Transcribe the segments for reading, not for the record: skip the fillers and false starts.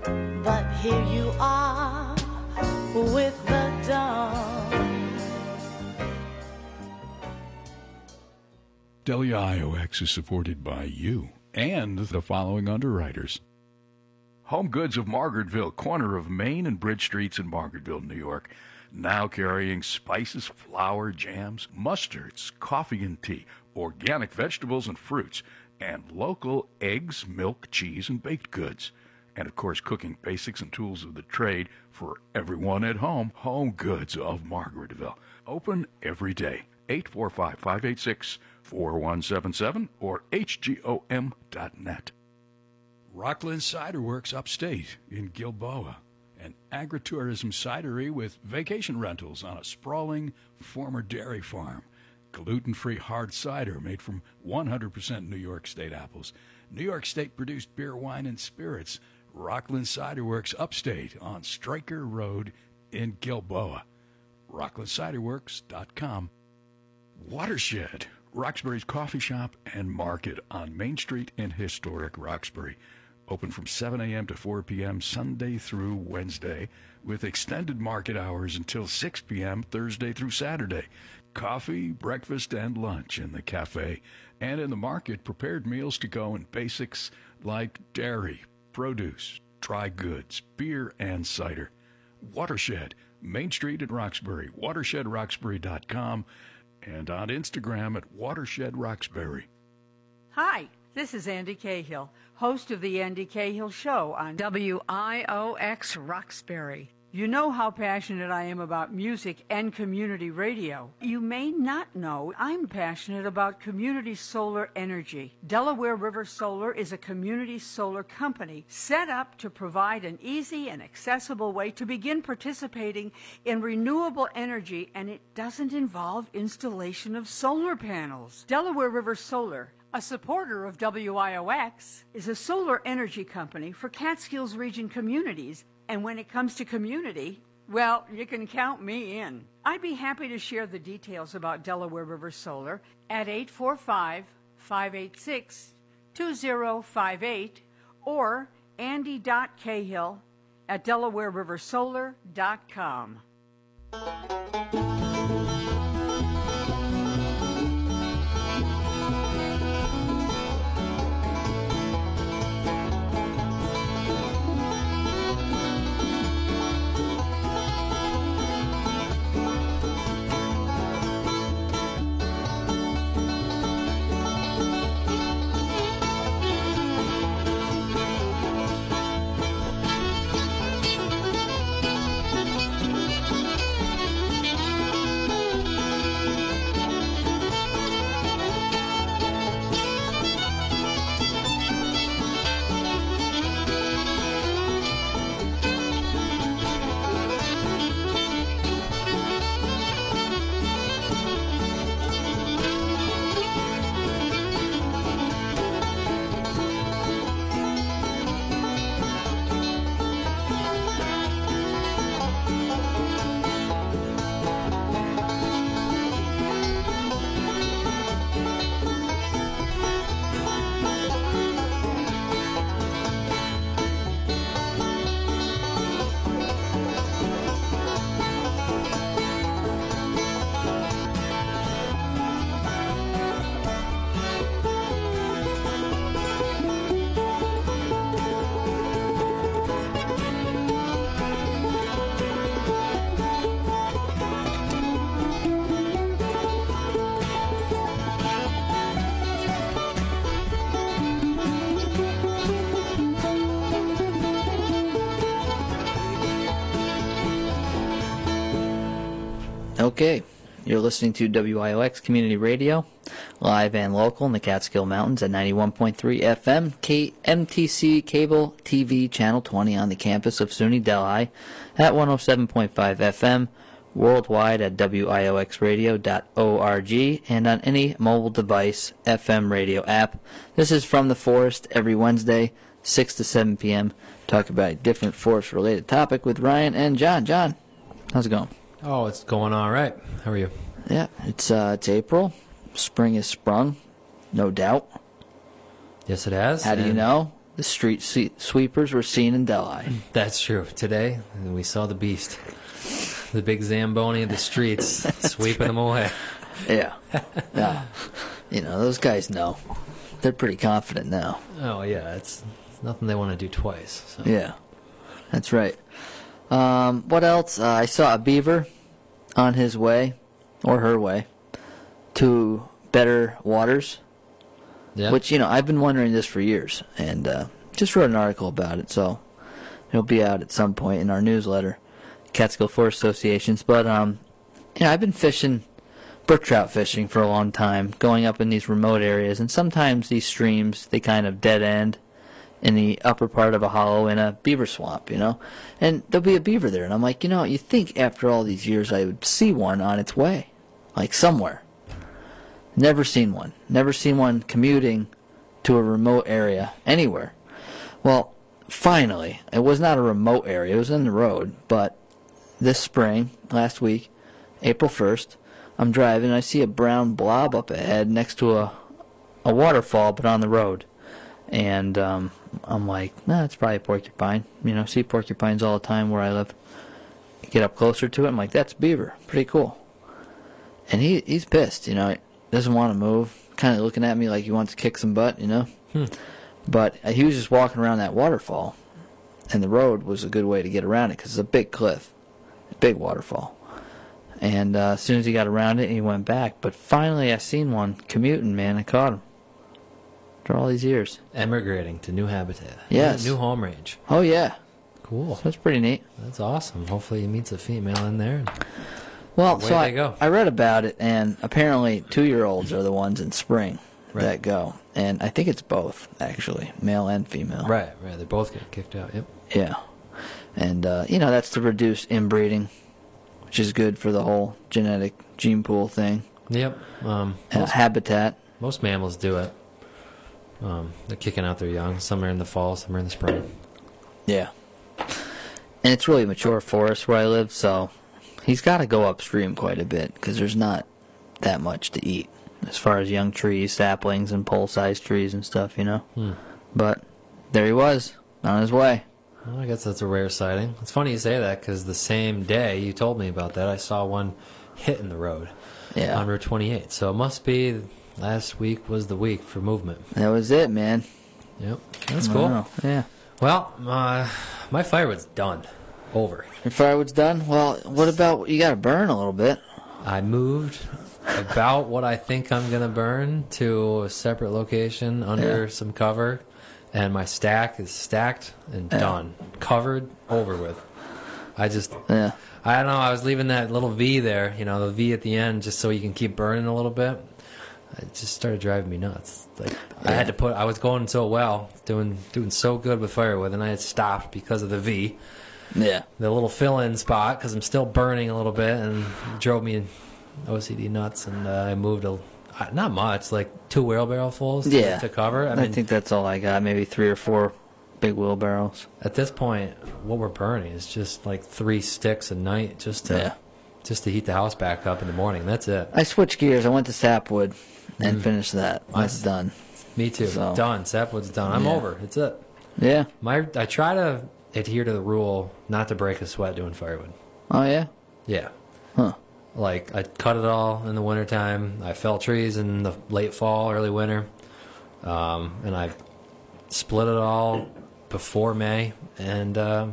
but here you are with the dawn. WIOX is supported by you and the following underwriters. Home Goods of Margaretville, corner of Main and Bridge Streets in Margaretville, New York. Now carrying spices, flour, jams, mustards, coffee and tea, organic vegetables and fruits, and local eggs, milk, cheese, and baked goods. And, of course, cooking basics and tools of the trade for everyone at home. Home Goods of Margaretville. Open every day. 845-586-4177 or hgom.net. Rockland Cider Works upstate in Gilboa. An agritourism cidery with vacation rentals on a sprawling former dairy farm. Gluten-free hard cider made from 100% New York State apples. New York State-produced beer, wine, and spirits. Rockland Cider Works upstate on Stryker Road in Gilboa. RocklandCiderWorks.com. Watershed, Roxbury's coffee shop and market on Main Street in historic Roxbury. Open from 7 a.m. to 4 p.m. Sunday through Wednesday, with extended market hours until 6 p.m. Thursday through Saturday. Coffee, breakfast, and lunch in the cafe. And in the market, prepared meals to go and basics like dairy, produce, dry goods, beer, and cider. Watershed, Main Street in Roxbury, watershedroxbury.com, and on Instagram at Watershed Roxbury. Hi, this is Andy Cahill, host of The Andy Cahill Show on WIOX Roxbury. You know how passionate I am about music and community radio. You may not know I'm passionate about community solar energy. Delaware River Solar is a community solar company set up to provide an easy and accessible way to begin participating in renewable energy, and it doesn't involve installation of solar panels. Delaware River Solar, a supporter of WIOX, is a solar energy company for Catskills region communities. And when it comes to community, well, you can count me in. I'd be happy to share the details about Delaware River Solar at 845-586-2058 or andy.cahill@DelawareRiverSolar.com. Okay, you're listening to WIOX Community Radio, live and local in the Catskill Mountains at 91.3 FM, KMTC Cable TV Channel 20 on the campus of SUNY Delhi, at 107.5 FM, worldwide at WIOXradio.org, and on any mobile device FM radio app. This is From the Forest every Wednesday, 6 to 7 p.m. Talk about a different forest-related topic with Ryan and John. John, how's it going? Oh, it's going all right. How are you? Yeah, it's April. Spring has sprung, no doubt. Yes, it has. How do you know? the street sweepers were seen in Delhi. That's true. Today, we saw the beast. The big Zamboni of the streets, sweeping them away. Yeah. Those guys know. They're pretty confident now. Oh, yeah. It's nothing they want to do twice. So. Yeah. That's right. What else? I saw a beaver on his way, or her way, to better waters. Yeah. Which, I've been wondering this for years, and just wrote an article about it, so it'll be out at some point in our newsletter, Catskill Forest Associations. But, I've been fishing, brook trout fishing for a long time, going up in these remote areas, and sometimes these streams, they kind of dead end in the upper part of a hollow in a beaver swamp, and there'll be a beaver there, and I'm like, you think after all these years I would see one on its way, like somewhere. Never seen one. Never seen one commuting to a remote area anywhere. Well, finally, it was not a remote area. It was in the road. But this spring, last week, April 1st, I'm driving and I see a brown blob up ahead next to a waterfall, but on the road. And I'm like, it's probably a porcupine. See porcupines all the time where I live. Get up closer to it. I'm like, that's a beaver. Pretty cool. And he's pissed, doesn't want to move, kind of looking at me like he wants to kick some butt, But he was just walking around that waterfall, and the road was a good way to get around it because it's a big cliff, a big waterfall. And as soon as he got around it, he went back. But finally, I seen one commuting, man. I caught him after all these years. Emigrating to new habitat. Yes. New home range. Oh, yeah. Cool. So that's pretty neat. That's awesome. Hopefully he meets a female in there. Well, away so they go. I read about it, and apparently 2-year-olds are the ones in spring that go. And I think it's both, actually, male and female. Right. They're both getting kicked out, yep. Yeah. And, that's to reduce inbreeding, which is good for the whole genetic gene pool thing. Yep. Habitat. Most mammals do it. They're kicking out their young. Some are in the fall, some are in the spring. Yeah. And it's really mature forest where I live, so he's got to go upstream quite a bit because there's not that much to eat as far as young trees, saplings, and pole-sized trees and stuff, But there he was, on his way. Well, I guess that's a rare sighting. It's funny you say that because the same day you told me about that, I saw one hitting the road on Route 28. So it must be last week was the week for movement. That was it, man. Yep. That's cool. Yeah. Well, my firewood's done. Over. Your firewood's done? Well, what about, you got to burn a little bit. I moved about what I think I'm going to burn to a separate location under some cover, and my stack is stacked and done. Covered, over with. I don't know, I was leaving that little V there, the V at the end, just so you can keep burning a little bit. It just started driving me nuts. I was going so well, doing so good with firewood, and I had stopped because of the V. Yeah. The little fill-in spot, because I'm still burning a little bit, and it drove me OCD nuts, and I moved not much, like 2 wheelbarrowfuls to cover. I think that's all I got, maybe 3 or 4 big wheelbarrows. At this point, what we're burning is just like 3 sticks a night just to heat the house back up in the morning. That's it. I switched gears. I went to sapwood and finished that. That's done. Me too. So, done. Sapwood's done. I'm over. It's it. Yeah. I try to adhere to the rule not to break a sweat doing firewood. Oh, yeah? Yeah. Huh. Like, I cut it all in the wintertime. I fell trees in the late fall, early winter. And I split it all before May. And, I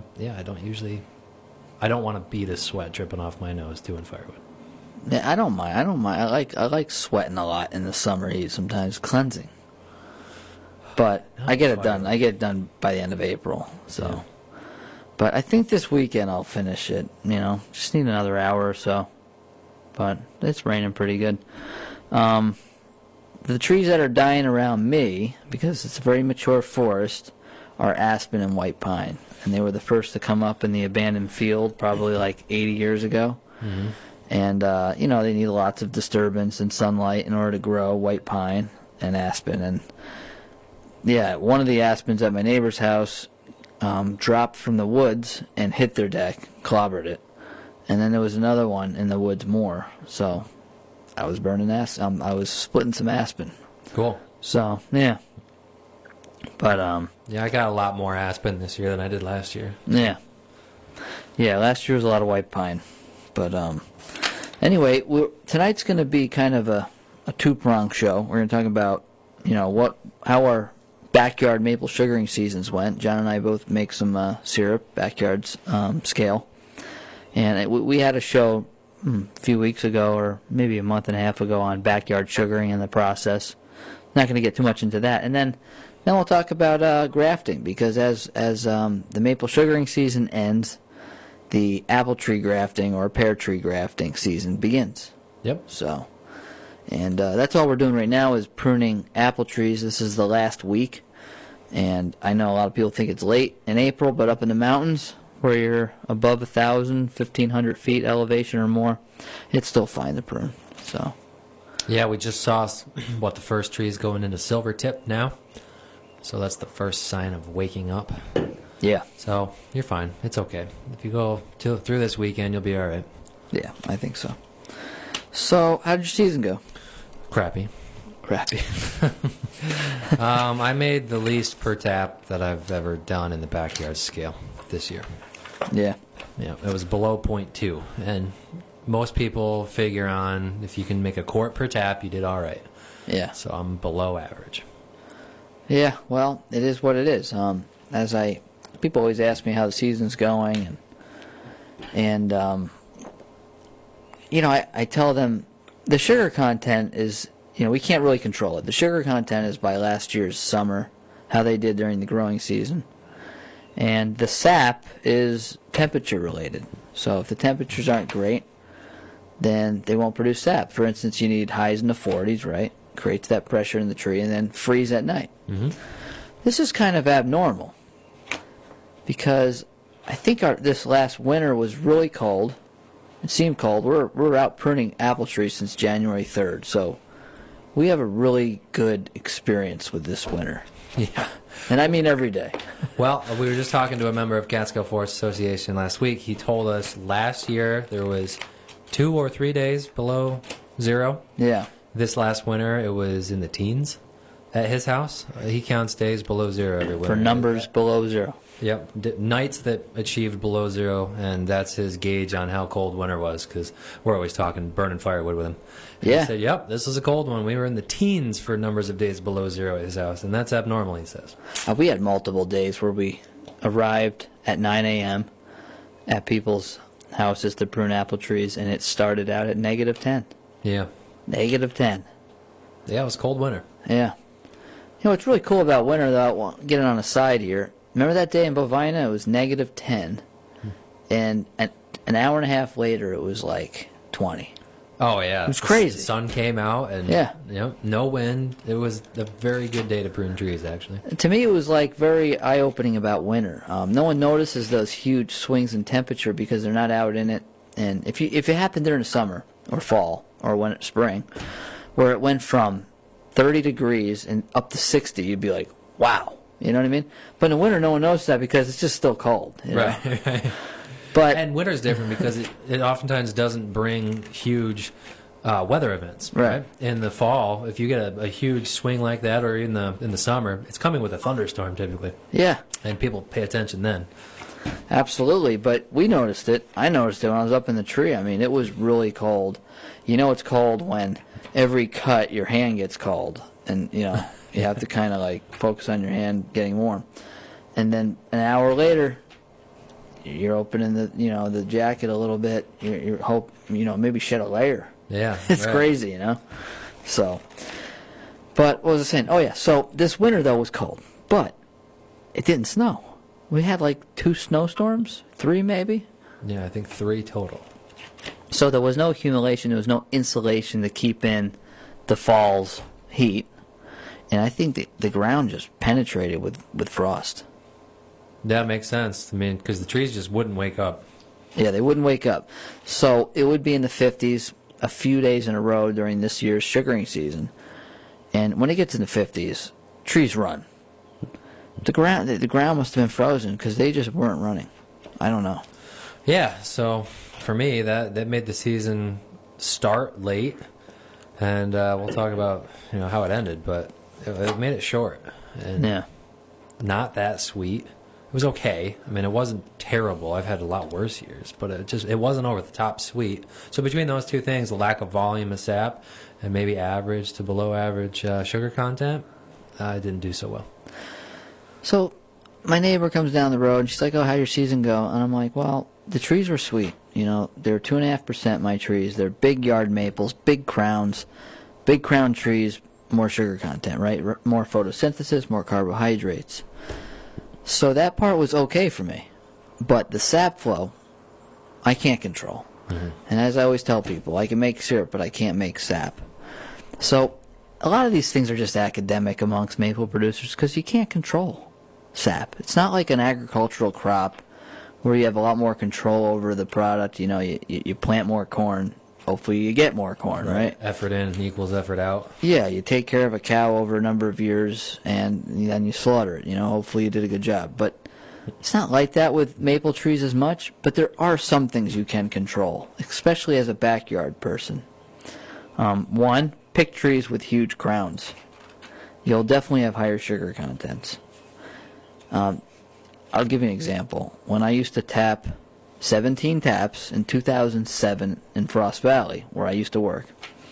don't want to beat a sweat dripping off my nose doing firewood. Yeah, I don't mind. I like sweating a lot in the summer heat sometimes, cleansing. But I get it done. I get it done by the end of April. So. Yeah. But I think this weekend I'll finish it, just need another hour or so. But it's raining pretty good. The trees that are dying around me, because it's a very mature forest, are aspen and white pine. And they were the first to come up in the abandoned field probably like 80 years ago. Mm-hmm. And, they need lots of disturbance and sunlight in order to grow, white pine and aspen. And, one of the aspens at my neighbor's house dropped from the woods and hit their deck, clobbered it. And then there was another one in the woods more. So I was burning I was splitting some aspen. Cool. So, yeah. But Yeah, I got a lot more aspen this year than I did last year. yeah, last year was a lot of white pine. But anyway, tonight's going to be kind of a two-pronged show. We're going to talk about how our backyard maple sugaring seasons went. John and I both make some syrup, backyard scale. And we had a show a few weeks ago, or maybe a month and a half ago, on backyard sugaring and the process. Not going to get too much into that. And then we'll talk about grafting, because as the maple sugaring season ends, the apple tree grafting or pear tree grafting season begins. Yep. So, and that's all we're doing right now is pruning apple trees. This is the last week, and I know a lot of people think it's late in April, but up in the mountains where you're above 1,000, 1,500 feet elevation or more, it's still fine to prune. So, yeah, we just saw the first tree is going into silver tip now, so that's the first sign of waking up. yeah, So you're fine. It's okay. If you go through this weekend, you'll be all right. yeah, I think so. So, how did your season go? Crappy. Crappy. I made the least per tap that I've ever done in the backyard scale this year. Yeah. Yeah, it was below 0.2, and most people figure on if you can make a quart per tap, you did all right. Yeah. So I'm below average. Yeah, well, it is what it is. People always ask me how the season's going, and I tell them the sugar content is, we can't really control it. The sugar content is by last year's summer, how they did during the growing season. And the sap is temperature related. So if the temperatures aren't great, then they won't produce sap. For instance, you need highs in the 40s, right? Creates that pressure in the tree, and then freeze at night. Mm-hmm. This is kind of abnormal, because I think this last winter was really cold. It seemed cold. We're out pruning apple trees since January 3rd, so we have a really good experience with this winter. Yeah. And I mean every day. Well, we were just talking to a member of Catskill Forest Association last week. He told us last year there was 2 or 3 days below zero. Yeah. This last winter, it was in the teens at his house. He counts days below zero every winter. For numbers below zero. Yep, nights that achieved below zero, and that's his gauge on how cold winter was, because we're always talking burning firewood with him. And Yeah. He said, yep, this is a cold one. We were in the teens for numbers of days below zero at his house, and that's abnormal, he says. We had multiple days where we arrived at 9 a.m. at people's houses to prune apple trees, and it started out at -10. Yeah. -10. Yeah, it was a cold winter. Yeah. What's really cool about winter, though, getting on a side here, remember that day in Bovina? It was -10, and an hour and a half later, it was like 20. Oh, yeah. It was crazy. The sun came out, and Yeah. No wind. It was a very good day to prune trees, actually. To me, it was like very eye-opening about winter. No one notices those huge swings in temperature because they're not out in it. And if it happened during the summer or fall or when it's spring, where it went from 30 degrees and up to 60, you'd be like, wow. You know what I mean? But in the winter, no one notices that because it's just still cold. You know? Right. But And winter's different because it oftentimes doesn't bring huge weather events. Right. In the fall, if you get a huge swing like that, or in the summer, it's coming with a thunderstorm typically, yeah, and people pay attention then. absolutely. But we noticed it. I noticed it when I was up in the tree. I mean, it was really cold. You know it's cold when every cut your hand gets cold, and you have to kind of like focus on your hand getting warm. And then an hour later, you're opening the jacket a little bit. You hope maybe shed a layer. Yeah, It's right. crazy, So, but what was I saying? Oh yeah. So this winter though was cold, but it didn't snow. We had like 2 snowstorms, 3 maybe. Yeah, I think 3 total. So there was no accumulation. There was no insulation to keep in the fall's heat, and I think the ground just penetrated with frost. That makes sense. I mean, because the trees just wouldn't wake up. Yeah, they wouldn't wake up. So it would be in the 50s a few days in a row during this year's sugaring season. And when it gets in the 50s, trees run. The ground must have been frozen because they just weren't running. I don't know. Yeah, so for me, that made the season start late, and we'll talk about how it ended, but it made it short. And Yeah. not that sweet. It was okay. I mean, it wasn't terrible. I've had a lot worse years, but it wasn't over the top sweet. So between those two things, the lack of volume of sap and maybe average to below average sugar content, I didn't do so well. So my neighbor comes down the road, and she's like, "Oh, how'd your season go?" And I'm like, "Well, the trees were sweet. You know, they're 2.5% my trees. They're big yard maples, big crowns, big crown trees, more sugar content, right? More photosynthesis, more carbohydrates." So that part was okay for me. But the sap flow, I can't control. Mm-hmm. And as I always tell people, I can make syrup, but I can't make sap. So a lot of these things are just academic amongst maple producers because you can't control sap. It's not like an agricultural crop where you have a lot more control over the product. You know, you plant more corn. Hopefully you get more corn, right? Effort in equals effort out. Yeah, you take care of a cow over a number of years, and then you slaughter it. You know, hopefully you did a good job. But it's not like that with maple trees as much, but there are some things you can control, especially as a backyard person. One, pick trees with huge crowns. You'll definitely have higher sugar contents. I'll give you an example. When I used to tap 17 taps in 2007 in Frost Valley, where I used to work,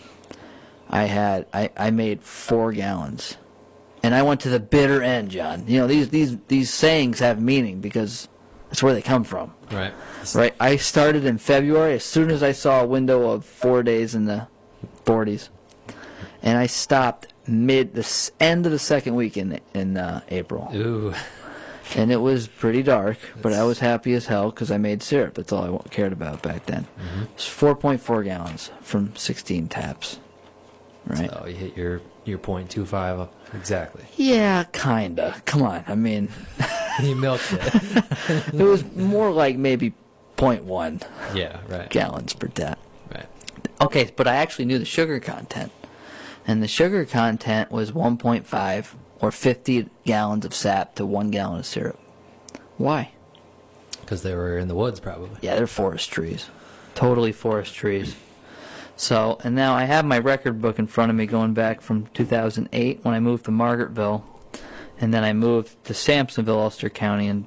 I made 4 gallons. And I went to the bitter end, John. You know, these sayings have meaning because that's where they come from. Right. Right. I started in February as soon as I saw a window of 4 days in the 40s. And I stopped the end of the second week in April. Ooh. And it was pretty dark, but I was happy as hell because I made syrup. That's all I cared about back then. Mm-hmm. It's 4.4 gallons from 16 taps. Right? So you hit your 0.25 exactly. Yeah, kinda. Come on. I mean, you milked it. It was more like maybe 0.1 right. gallons per tap. Right. Okay, but I actually knew the sugar content. And the sugar content was 1.5 or 50 gallons of sap to 1 gallon of syrup. Why? Because they were in the woods, probably. Yeah, they're forest trees. Totally forest trees. So, and now I have my record book in front of me going back from 2008 when I moved to Margaretville. And then I moved to Sampsonville, Ulster County in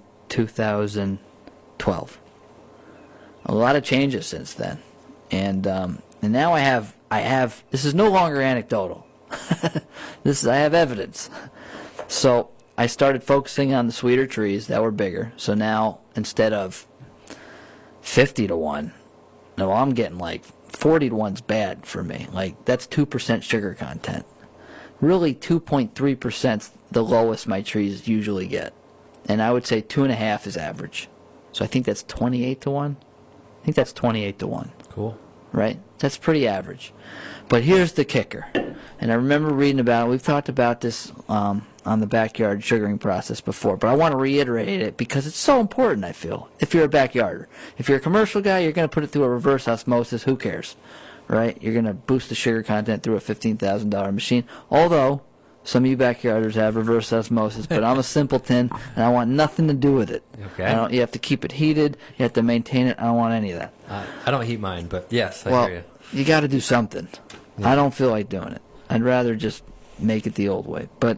2012. A lot of changes since then. And now I have, this is no longer anecdotal. I have evidence. So I started focusing on the sweeter trees that were bigger. So now instead of 50 to 1, no, I'm getting like 40 to 1's bad for me. Like that's 2% sugar content. Really 2.3% the lowest my trees usually get. And I would say 2.5 is average. So I think that's 28 to 1. I think that's 28 to 1. Cool. Right? That's pretty average. But here's the kicker. And I remember reading about it. We've talked about this on the backyard sugaring process before, but I want to reiterate it because it's so important, I feel, if you're a backyarder. If you're a commercial guy, you're going to put it through a reverse osmosis. Who cares? Right? You're going to boost the sugar content through a $15,000 machine. Although, some of you backyarders have reverse osmosis, but I'm a simpleton, and I want nothing to do with it. Okay. You have to keep it heated. You have to maintain it. I don't want any of that. I don't heat mine, but yes, I hear you. You got to do something. Yeah. I don't feel like doing it. I'd rather just make it the old way. But,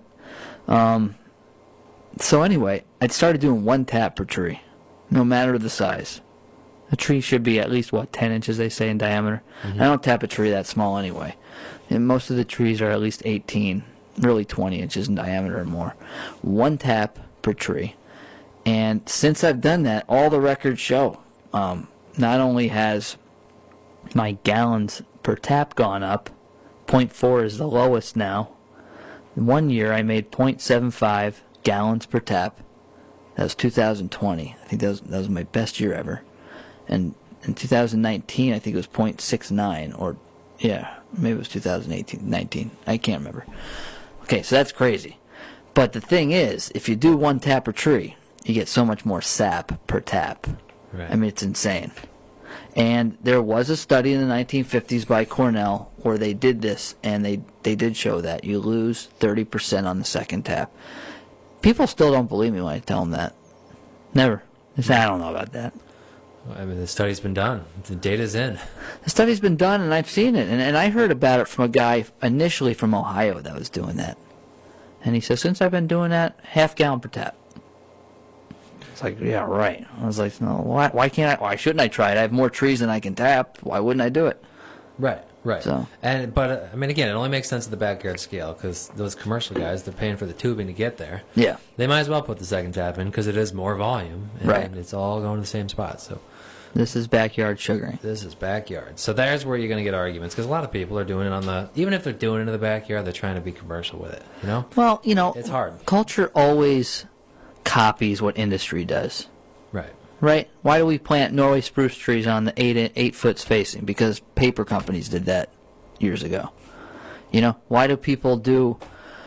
so anyway, I started doing 1 tap per tree, no matter the size. A tree should be at least, 10 inches, they say, in diameter. Mm-hmm. I don't tap a tree that small anyway. And most of the trees are at least 18, really 20 inches in diameter or more. 1 tap per tree. And since I've done that, all the records show, not only has my gallons per tap gone up, 0.4 is the lowest now. One year I made 0.75 gallons per tap. That was 2020. I think that was my best year ever. And in 2019, I think it was 0.69, or yeah, maybe it was 2019. I can't remember. Okay, so that's crazy. But the thing is, if you do 1 tap per tree, you get so much more sap per tap. Right. I mean, it's insane. And there was a study in the 1950s by Cornell where they did this, and they did show that you lose 30% on the second tap. People still don't believe me when I tell them that. Never. They say, I don't know about that. I mean, the study's been done. The data's in. The study's been done, and I've seen it. And I heard about it from a guy initially from Ohio that was doing that. And he says, since I've been doing that, half gallon per tap. It's like, yeah, right. I was like, no, why can't I? Why shouldn't I try it? I have more trees than I can tap. Why wouldn't I do it? Right. So. But I mean, again, it only makes sense at the backyard scale because those commercial guys, they're paying for the tubing to get there. Yeah. They might as well put the second tap in because it is more volume, and right. It's all going to the same spot. So this is backyard sugaring. This is backyard. So there's where you're going to get arguments because a lot of people are doing it on the. Even if they're doing it in the backyard, they're trying to be commercial with it. You know. Well, it's hard. Culture always copies what industry does. Right. Right? Why do we plant Norway spruce trees on the 8-foot spacing? Because paper companies did that years ago. Why do people do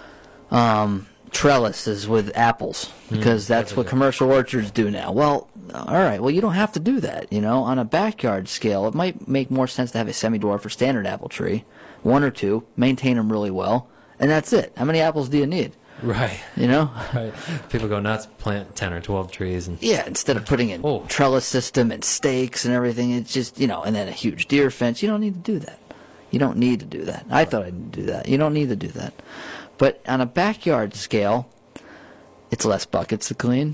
trellises with apples? Because that's what commercial orchards do now. Well, all right. Well, you don't have to do that. On a backyard scale, it might make more sense to have a semi-dwarf or standard apple tree, one or two, maintain them really well, and that's it. How many apples do you need? Right. Right. People go nuts, plant 10 or 12 trees. And yeah, instead of putting in trellis system and stakes and everything, it's just, and then a huge deer fence. You don't need to do that. You don't need to do that. I thought I didn't do that. You don't need to do that. But on a backyard scale, it's less buckets to clean.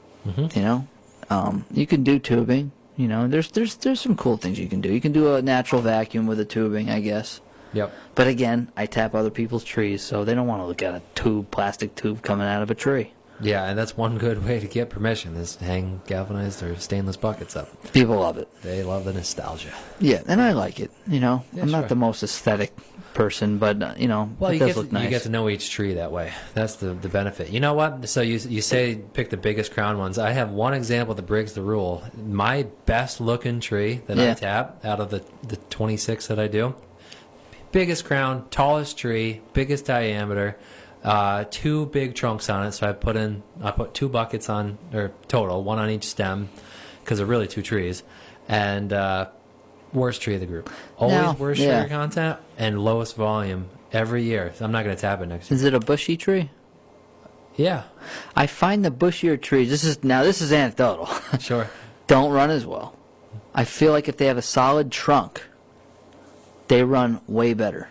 Mm-hmm. You can do tubing. There's some cool things you can do. You can do a natural vacuum with a tubing, I guess. Yep. But again, I tap other people's trees, so they don't want to look at a plastic tube coming out of a tree. Yeah, and that's one good way to get permission is hang galvanized or stainless buckets up. People love it. They love the nostalgia. Yeah, and I like it. Yeah, I'm not the most aesthetic person, but well, it does look nice. You get to know each tree that way. That's the benefit. You know what? So you say pick the biggest crown ones. I have one example that breaks the rule. My best looking tree that I tap out of the 26 that I do. Biggest crown, tallest tree, biggest diameter, 2 big trunks on it. So I put 2 buckets on, or total, 1 on each stem, because they're really 2 trees. And worst tree of the group. Always worst sugar content and lowest volume every year. I'm not going to tap it next year. Is it a bushy tree? Yeah. I find the bushier trees. This is anecdotal. Sure. Don't run as well. I feel like if they have a solid trunk, they run way better.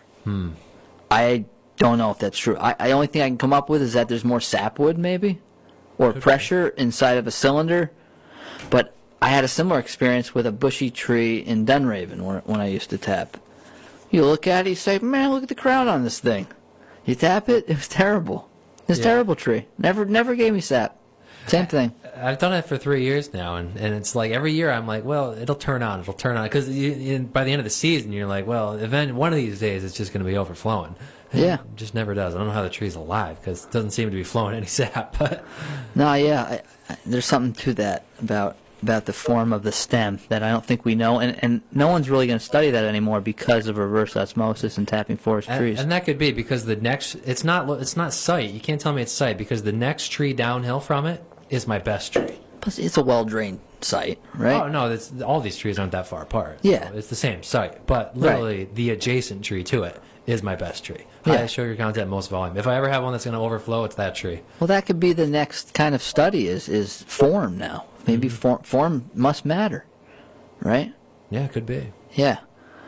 I don't know if that's true. The only thing I can come up with is that there's more sapwood, maybe, or pressure inside of a cylinder. But I had a similar experience with a bushy tree in Dunraven when I used to tap. You look at it, you say, man, look at the crown on this thing. You tap it, it was terrible. It's a terrible tree. Never gave me sap. Same thing. I've done it for 3 years now, and it's like every year I'm like, well, it'll turn on. Because by the end of the season, you're like, well, one of these days it's just going to be overflowing. Yeah. It just never does. I don't know how the tree's alive because it doesn't seem to be flowing any sap. But no, yeah, there's something to that about the form of the stem that I don't think we know, and no one's really going to study that anymore because of reverse osmosis and tapping forest trees. And that could be because the next, it's not sight. You can't tell me it's sight because the next tree downhill from it is my best tree. Plus, it's a well-drained site, right? Oh, no, all these trees aren't that far apart. Yeah. So it's the same site, but literally the adjacent tree to it is my best tree. Highest sugar content, most volume. If I ever have one that's going to overflow, it's that tree. Well, that could be the next kind of study is form now. Maybe form must matter, right? Yeah, it could be. Yeah.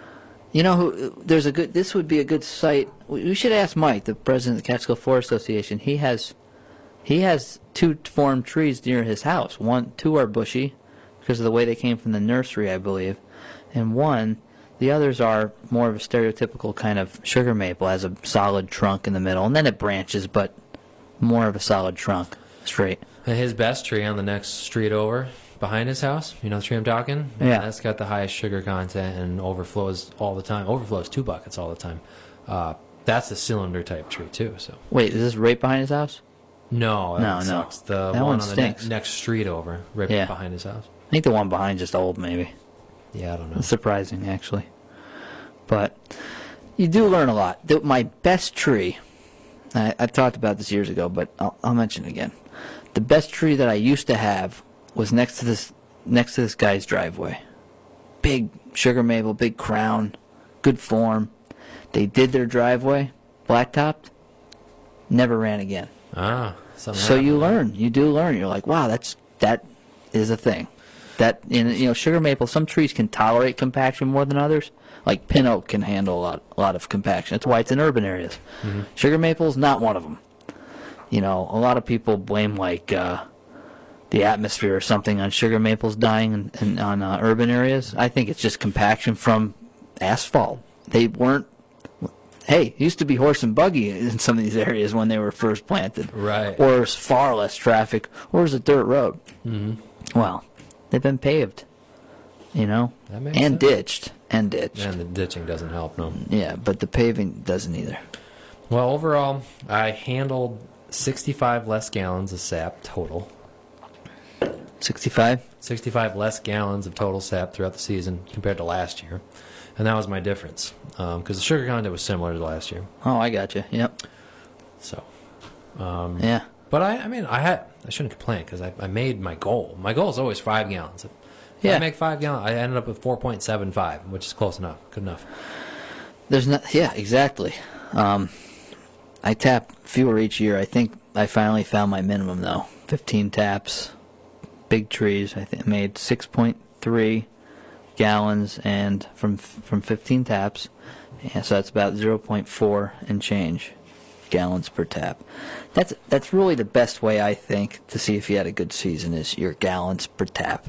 This would be a good site. We should ask Mike, the president of the Catskill Forest Association. He has 2 formed trees near his house. 2 are bushy because of the way they came from the nursery, I believe. And the others are more of a stereotypical kind of sugar maple, has a solid trunk in the middle, and then it branches, but more of a solid trunk, straight. And his best tree on the next street over, behind his house, you know the tree I'm talking? Yeah. That's got the highest sugar content and overflows all the time. Overflows 2 buckets all the time. That's a cylinder type tree too. So. Wait, is this right behind his house? No, that sucks. The that one on stinks. the next street over, right behind his house. I think the one behind just old, maybe. Yeah, I don't know. It's surprising, actually. But you do learn a lot. My best tree, I've talked about this years ago, but I'll mention it again. The best tree that I used to have was next to this guy's driveway. Big sugar maple, big crown, good form. They did their driveway, blacktopped, never ran again. So you learn. You do learn. You're like, wow, that is a thing. That sugar maple. Some trees can tolerate compaction more than others. Like pin oak can handle a lot of compaction. That's why it's in urban areas. Mm-hmm. Sugar maple is not one of them. a lot of people blame the atmosphere or something on sugar maples dying in on urban areas. I think it's just compaction from asphalt. They weren't. Hey, it used to be horse and buggy in some of these areas when they were first planted. Right. Or it's far less traffic, or it's a dirt road. Mm-hmm. Well, they've been paved, That makes and sense. ditched. And ditched. And the ditching doesn't help, no. Yeah, but the paving doesn't either. Well, overall, I handled 65 less gallons of sap total. 65? 65 less gallons of total sap throughout the season compared to last year. And that was my difference. Because the sugar content was similar to last year. Oh, I got you. Yep. So. Yeah. But I shouldn't complain because I made my goal. My goal is always 5 gallons. If Yeah. I make 5 gallons, I ended up with 4.75, which is close enough. Good enough. Yeah, exactly. I tap fewer each year. I think I finally found my minimum, though. 15 taps, big trees. I think made 6.3 gallons and from 15 taps. Yeah, so that's about 0.4 and change gallons per tap. That's really the best way, I think, to see if you had a good season is your gallons per tap.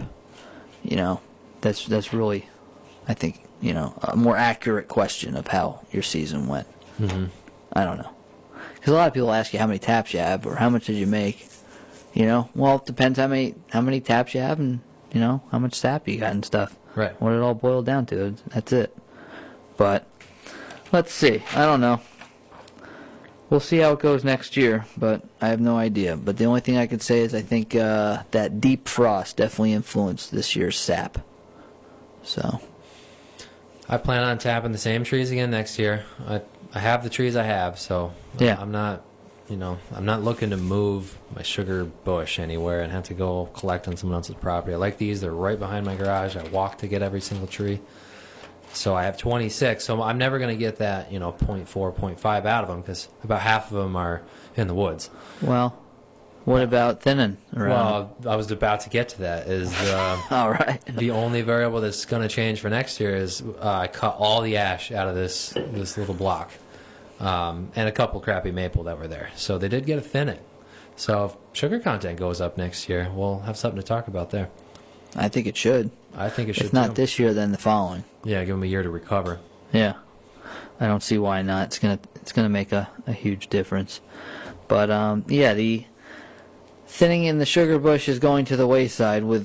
That's really, I think, a more accurate question of how your season went. Mm-hmm. I don't know. Because a lot of people ask you how many taps you have or how much did you make. Well, it depends how many taps you have and, how much sap you got and stuff. Right. What it all boiled down to. That's it. But, let's see. I don't know. We'll see how it goes next year, but I have no idea. But the only thing I could say is I think that deep frost definitely influenced this year's sap. So, I plan on tapping the same trees again next year. I have the trees I have, so yeah. I'm not looking to move my sugar bush anywhere and have to go collect on someone else's property. I like these. They're right behind my garage. I walk to get every single tree. So I have 26. So I'm never going to get that, 0.4, 0.5 out of them because about half of them are in the woods. Well, what about thinning around? Well, I was about to get to that. All right. The only variable that's going to change for next year is I cut all the ash out of this little block. And a couple crappy maple that were there. So they did get a thinning. So if sugar content goes up next year, we'll have something to talk about there. I think it should. I think it should. If not too. this year, then the following. Yeah, give them a year to recover. Yeah, I don't see why not. It's gonna make a huge difference. But yeah, the thinning in the sugar bush is going to the wayside with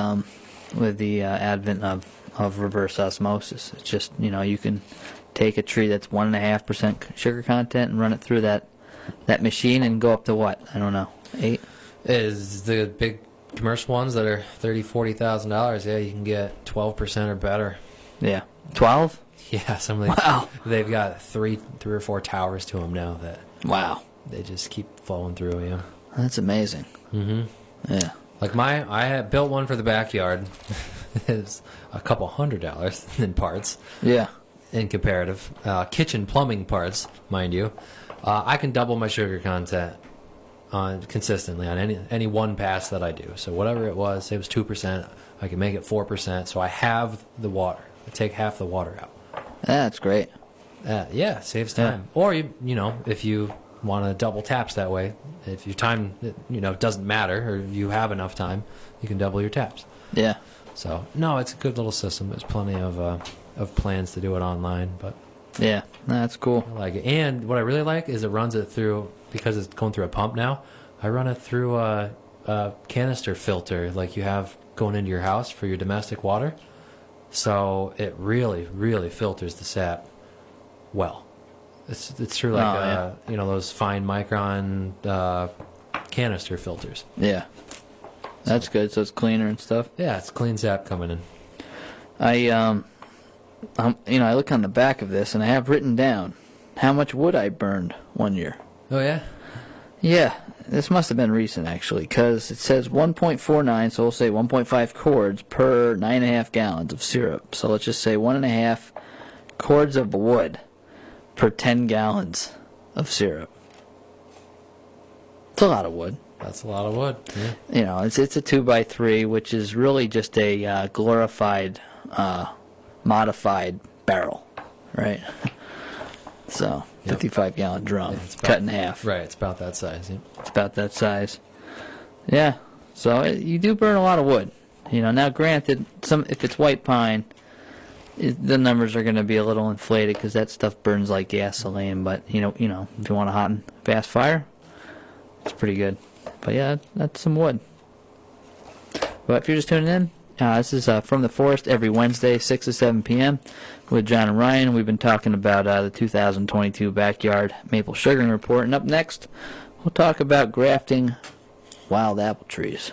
the advent of reverse osmosis. It's just you can take a tree that's 1.5% sugar content and run it through that machine and go up to what? I don't know, 8. Is the big commercial ones that are $30,000-$40,000? Yeah, you can get 12% or better. Yeah, 12. Yeah, some of these. Wow. They've got three or four towers to them now that. Wow. They just keep flowing through. Yeah. That's amazing. Mm-hmm. Yeah. Like I had built one for the backyard. It's a couple $100 in parts. Yeah. In comparative, kitchen plumbing parts, mind you. I can double my sugar content consistently on any one pass that I do. So whatever it was, say it was 2%, I can make it 4%. So I have the water. I take half the water out. That's great. Yeah, saves time. Yeah. Or if you want to double taps that way, if your time doesn't matter or you have enough time, you can double your taps. Yeah. So no, it's a good little system. There's plenty of plans to do it online, but yeah, that's cool. I like it. And what I really like is it runs it through, because it's going through a pump now, I run it through a canister filter like you have going into your house for your domestic water. So it really, really filters the sap well. It's through like those fine micron canister filters. Yeah. That's good. So it's cleaner and stuff. Yeah, it's clean sap coming in. I look on the back of this and I have written down how much wood I burned one year. Oh yeah. Yeah, this must have been recent actually, because it says 1.49, so we'll say 1.5 cords per 9.5 gallons of syrup. So let's just say 1.5 cords of wood per 10 gallons of syrup. It's a lot of wood. That's a lot of wood. Yeah. It's a 2x3, which is really just a glorified, modified barrel, right? So, 55-gallon drum, it's cut in half. Right, it's about that size. Yeah. It's about that size. Yeah, so you do burn a lot of wood. Now granted, if it's white pine, the numbers are going to be a little inflated because that stuff burns like gasoline. But if you want a hot and fast fire, it's pretty good. But yeah, that's some wood. But if you're just tuning in, this is From the Forest every Wednesday, 6 to 7 p.m. with John and Ryan. We've been talking about the 2022 Backyard Maple Sugaring Report. And up next, we'll talk about grafting wild apple trees.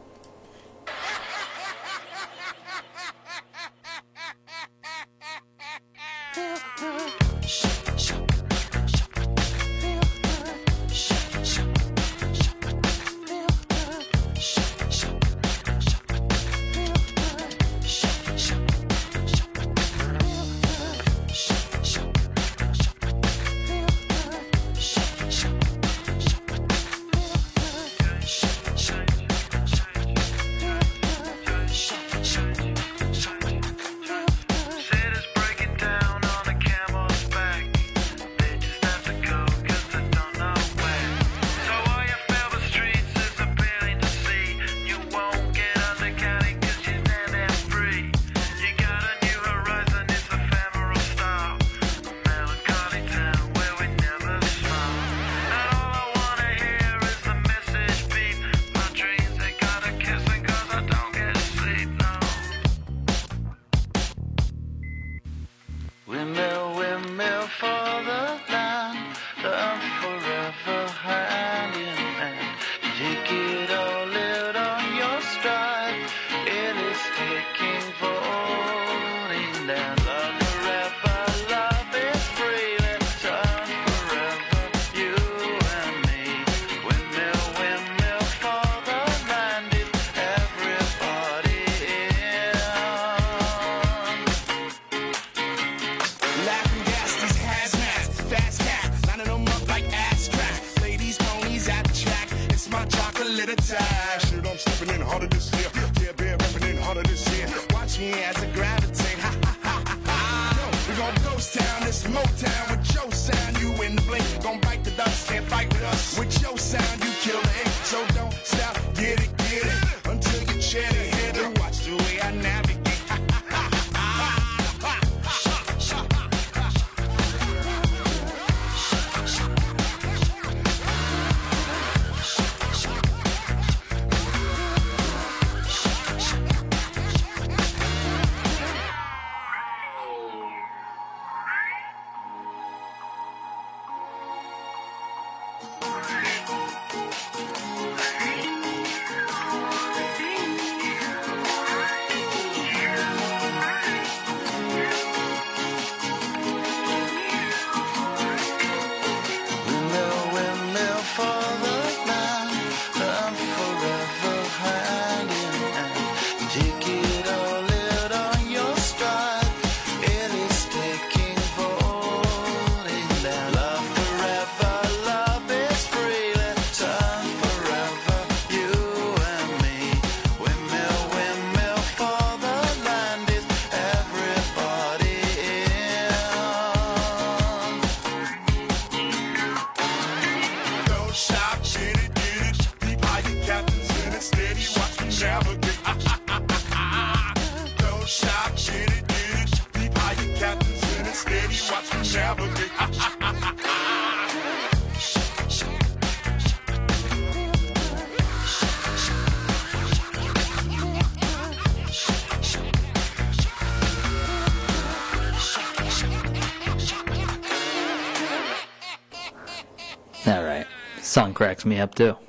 Song cracks me up too.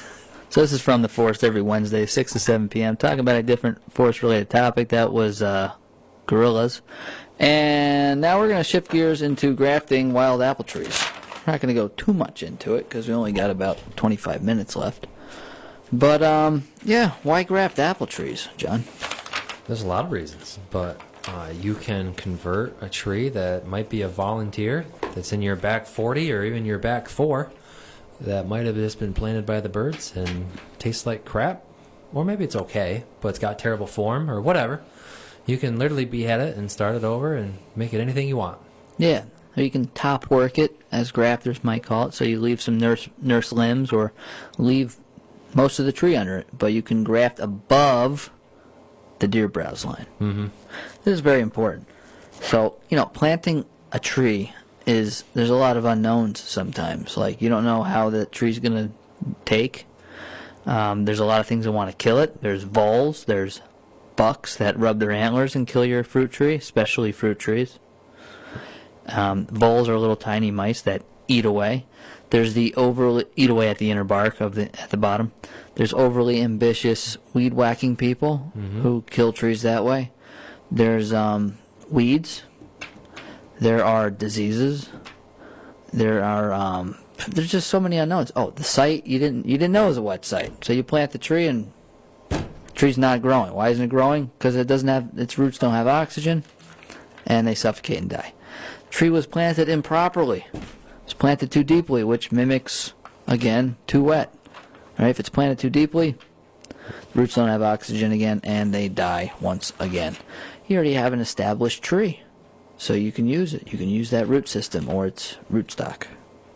So this is From the Forest every Wednesday, 6 to 7 p.m. Talking about a different forest-related topic. That was gorillas. And now we're going to shift gears into grafting wild apple trees. We're not going to go too much into it because we only got about 25 minutes left. But, yeah, why graft apple trees, John? There's a lot of reasons, but you can convert a tree that might be a volunteer that's in your back 40 or even your back 4 that might have just been planted by the birds and tastes like crap, or maybe it's okay, but it's got terrible form or whatever. You can literally behead it and start it over and make it anything you want. Yeah, or you can top work it, as grafters might call it. So you leave some nurse limbs or leave most of the tree under it, but you can graft above the deer browse line. Mm-hmm. This is very important. So, planting a tree there's a lot of unknowns sometimes. Like, you don't know how the tree's going to take. There's a lot of things that want to kill it. There's voles, there's bucks that rub their antlers and kill your fruit tree, especially fruit trees. Voles are little tiny mice that eat away. There's the eat away at the inner bark at the bottom. There's overly ambitious weed whacking people who kill trees that way. There's weeds. There are diseases. There's just so many unknowns. Oh, the site you didn't know was a wet site, so you plant the tree and the tree's not growing. Why isn't it growing? Because its roots don't have oxygen, and they suffocate and die. Tree was planted improperly. It's planted too deeply, which mimics, again, too wet. Right? If it's planted too deeply, the roots don't have oxygen again, and they die once again. You already have an established tree, so you can use it. You can use that root system or its rootstock.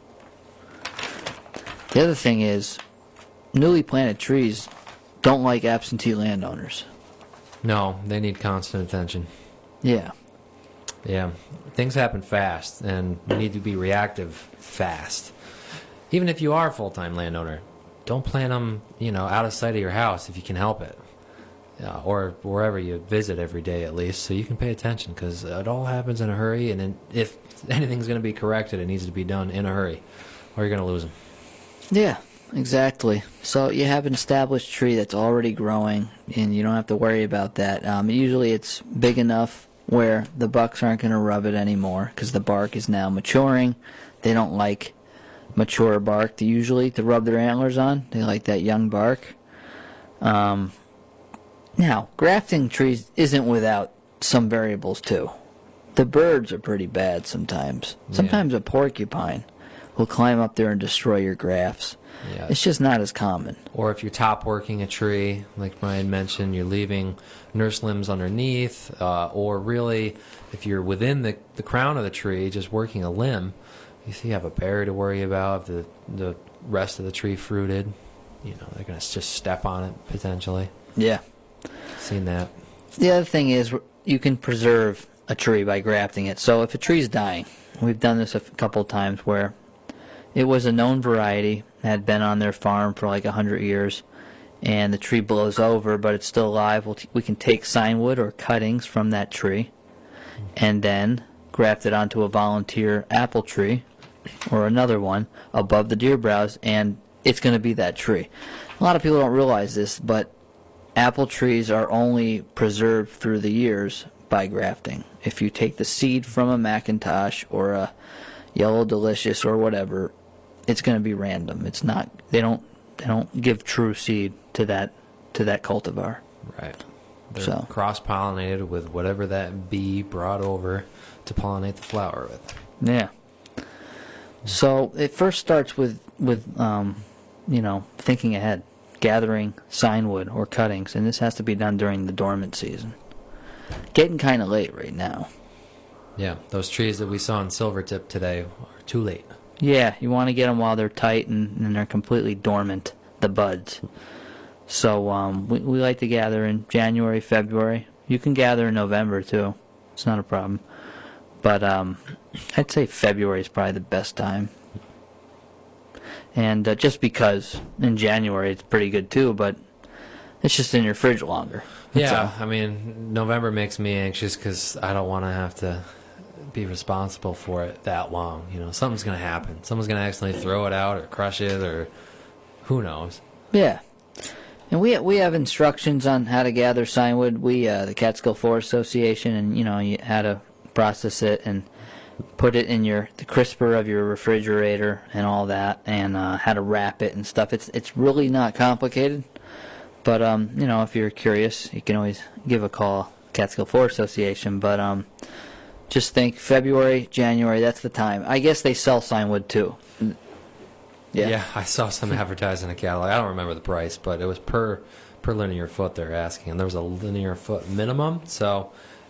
The other thing is, newly planted trees don't like absentee landowners. No, they need constant attention. Yeah. Yeah, things happen fast, and you need to be reactive fast. Even if you are a full-time landowner, don't plant them, out of sight of your house if you can help it, or wherever you visit every day at least, so you can pay attention, because it all happens in a hurry, and then if anything's going to be corrected, it needs to be done in a hurry, or you're going to lose them. Yeah, exactly. So you have an established tree that's already growing, and you don't have to worry about that. Usually it's big enough where the bucks aren't going to rub it anymore because the bark is now maturing. They don't like mature bark to rub their antlers on. They like that young bark. Now, grafting trees isn't without some variables too. The birds are pretty bad sometimes. Sometimes a porcupine will climb up there and destroy your grafts. Yeah. It's just not as common. Or if you're top working a tree, like Brian mentioned, you're leaving nurse limbs underneath, or really, if you're within the crown of the tree, just working a limb, you have a bear to worry about. If the rest of the tree fruited, they're going to just step on it potentially. Yeah. Seen that. The other thing is you can preserve a tree by grafting it. So if a tree's dying, we've done this a couple of times where it was a known variety, had been on their farm for like 100 years, and the tree blows over, but it's still alive. We can take signwood or cuttings from that tree and then graft it onto a volunteer apple tree or another one above the deer browse, and it's going to be that tree. A lot of people don't realize this, but apple trees are only preserved through the years by grafting. If you take the seed from a McIntosh or a Yellow Delicious or whatever, it's going to be random. It's not. They don't give true seed to that cultivar. Right. They're cross-pollinated with whatever that bee brought over to pollinate the flower with. Yeah. So it first starts with thinking ahead, gathering signwood or cuttings, and this has to be done during the dormant season. Getting kind of late right now. Yeah, those trees that we saw in Silvertip today are too late. Yeah, you want to get them while they're tight and they're completely dormant, the buds. So we like to gather in January, February. You can gather in November too. It's not a problem. But I'd say February is probably the best time. And just because in January it's pretty good too, but it's just in your fridge longer. Yeah, I mean, November makes me anxious because I don't want to have to be responsible for it that long. Something's going to happen. Someone's going to accidentally throw it out or crush it, or who knows. Yeah. And we have instructions on how to gather signwood. The Catskill Forest Association, and how to process it and put it in the crisper of your refrigerator and all that, and how to wrap it and stuff. It's really not complicated. But if you're curious, you can always give a call, Catskill Forest Association. But just think February, January, that's the time. I guess they sell signwood too. Yeah, I saw some advertising in a catalog. I don't remember the price, but it was per linear foot they're asking, and there was a linear foot minimum. So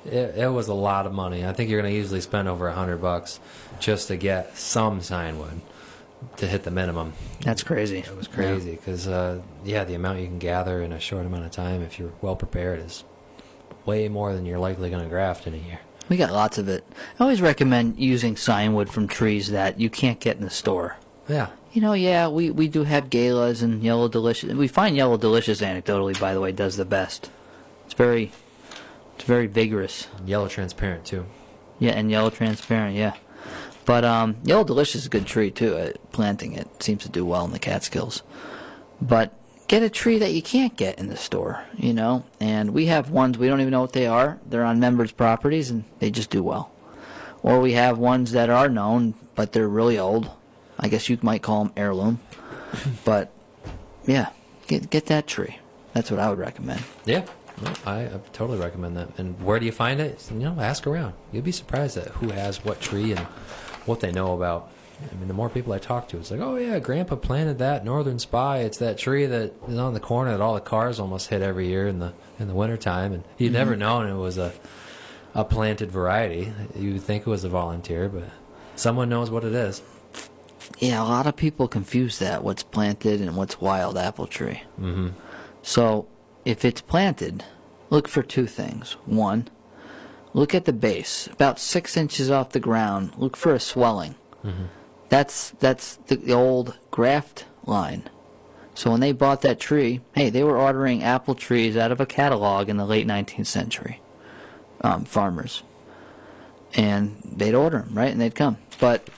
it was a lot of money. I think you're going to easily spend over $100 just to get some sign wood to hit the minimum. That's crazy. It was crazy because, the amount you can gather in a short amount of time, if you're well prepared, is way more than you're likely going to graft in a year. We got lots of it. I always recommend using sign wood from trees that you can't get in the store. Yeah. We do have galas and Yellow Delicious. We find Yellow Delicious, anecdotally, by the way, does the best. It's very vigorous. Yellow transparent, too. Yeah, and Yellow Transparent, yeah. But Yellow Delicious is a good tree, too. Planting it seems to do well in the Catskills. But get a tree that you can't get in the store, And we have ones, we don't even know what they are. They're on members' properties, and they just do well. Or we have ones that are known, but they're really old. I guess you might call them heirloom. But, yeah, get that tree. That's what I would recommend. Yeah. No, I totally recommend that. And where do you find it? Ask around. You'd be surprised at who has what tree and what they know about. I mean, the more people I talk to, it's like, oh yeah, Grandpa planted that Northern Spy. It's that tree that is on the corner that all the cars almost hit every year in the wintertime. And you'd never known it was a planted variety. You would think it was a volunteer, but someone knows what it is. Yeah, a lot of people confuse that, what's planted and what's wild apple tree. Mm-hmm. So if it's planted, look for two things. One, look at the base, about 6 inches off the ground. Look for a swelling. Mm-hmm. That's the old graft line. So when they bought that tree, hey, they were ordering apple trees out of a catalog in the late 19th century, farmers. And they'd order them, right? And they'd come. But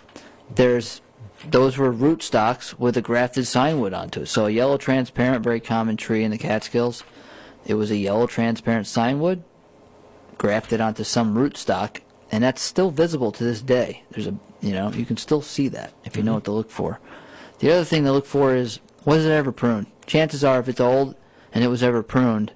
those were root stocks with a grafted sign wood onto it. So a yellow transparent, very common tree in the Catskills. It was a yellow transparent sign wood grafted onto some root stock, and that's still visible to this day. You can still see that if you know what to look for. The other thing to look for is, was it ever pruned? Chances are, if it's old and it was ever pruned,